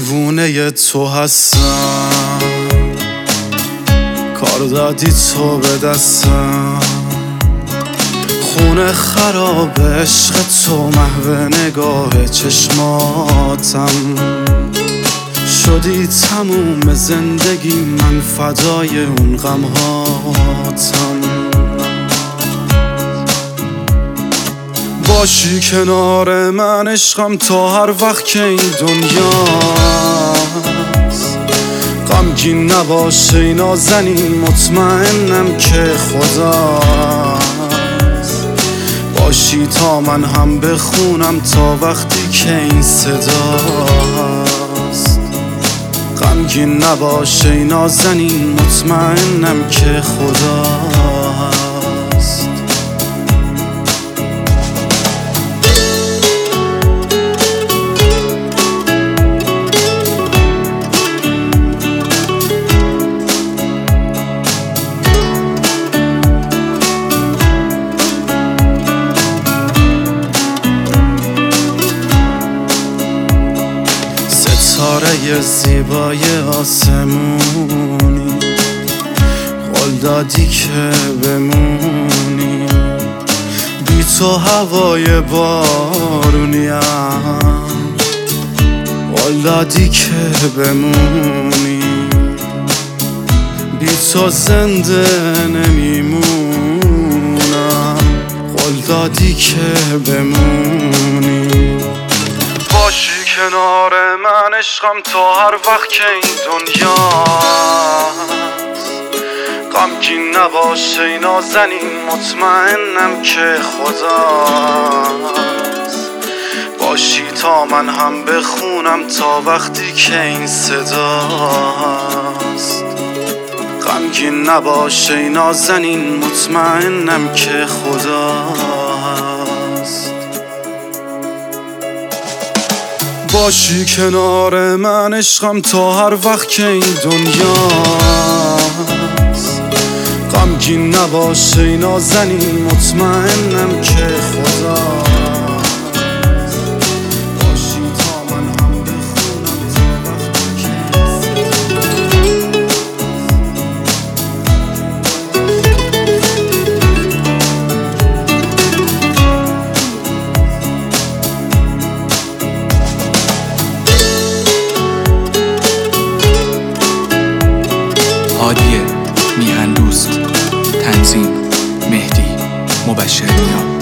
دیوونه تو هستم، کار دادی تو به دستم، خونه خراب عشق تو محو نگاه چشماتم، شدی تموم زندگی من فدای اون غمهاتم. باشی کنار من عشقم تا هر وقت که این دنیاست، غمگین نباشه این نازنین مطمئنم که خداست. باشی تا من هم بخونم تا وقتی که این صداست، غمگین نباشه این نازنین مطمئنم که خداست. ستاره زیبای آسمونی، قول دادی که بمونی، بی تو هوای بارونیم، قول دادی که بمونی، بی تو زنده نمیمونم، قول دادی که بمونی. باشی کنار من عشقم تا هر وقت که این دنیاست، غمگین نباشه این نازنین مطمئنم که خداست. باشی تا من هم بخونم تا وقتی که این صداست، غمگین نباشه این نازنین مطمئنم که خداست. باشی کنار من عشقم تا هر وقت که این دنیاست، غمگین نباشه این نازنین مطمئنم که خداست. باشی تا من هم بخونم تا وقتی که هادی میهن دوست، تنظیم مهدی مبشرنیا.